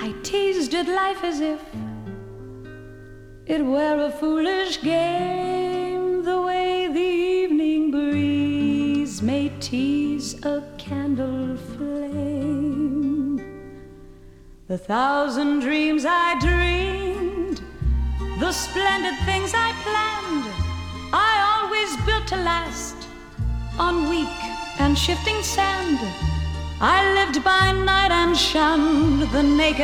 I teased at life as if it were a foolish game, the way the evening breeze may tease a candle flame. The thousand dreams I dreamed, the splendid things I planned, I always built to last on weak and shifting sand. I lived by night and shunned the naked